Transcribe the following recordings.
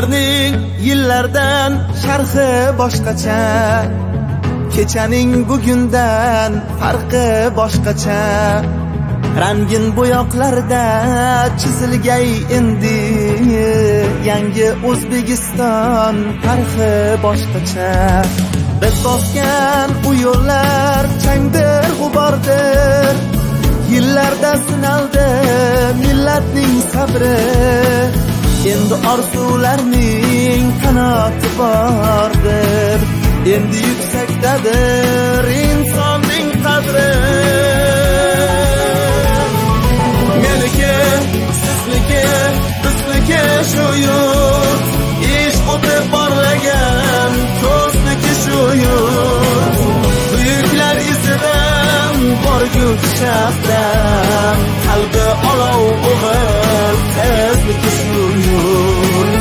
Kunlarning yillardan sharhi boshqacha, kechaning bugundan farqi boshqacha. Rangin bo'yoqlarda chizilgay endi yangi O'zbekiston tarixi boshqacha. Biz bosgan u yo'llar changdir, g'ubordir. Yillarda sinaldi millatning sabri. Endi orzularning qanoti bordir. Endi yuksakdadir insonning qadri. Meniki, sizniki, bizniki shu yurt. Ish o'tib borlagan ko'zniki shu yurt. Buyuklar izidan borgut shaxdan, qalbi olov o'g'il qizniki shu yurt.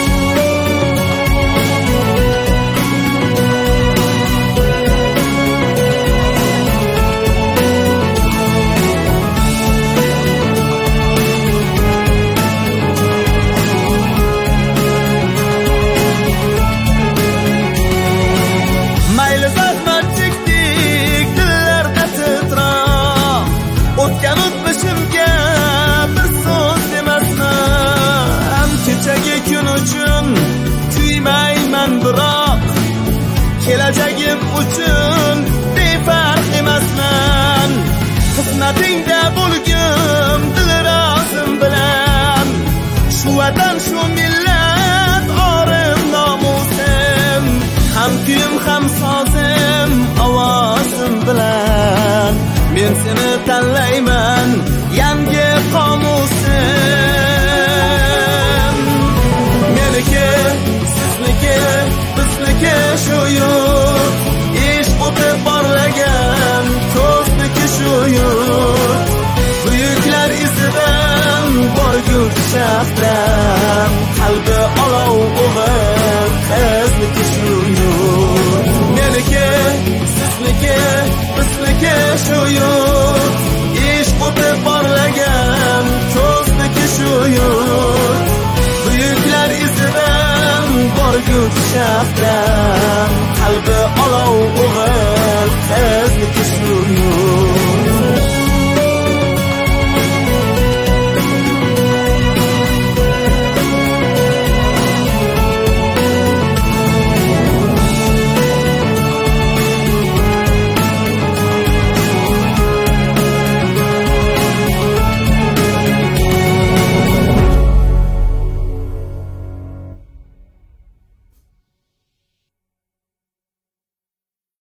Kelajagim uchun befarq emasman. Xizmatingda bo'lgim dilrazim bilan. Shu vatan, shu millat orim nomusim. Ham kuyim, ham sozim, ovozim bilan. Men seni tanlayman, yangi qomusim. Meniki, sizniki, bizniki shu yurt. Ish o'tib borlagan ko'zniki shu yurt. Buyuklar izidan borgut shaxdan, qalbi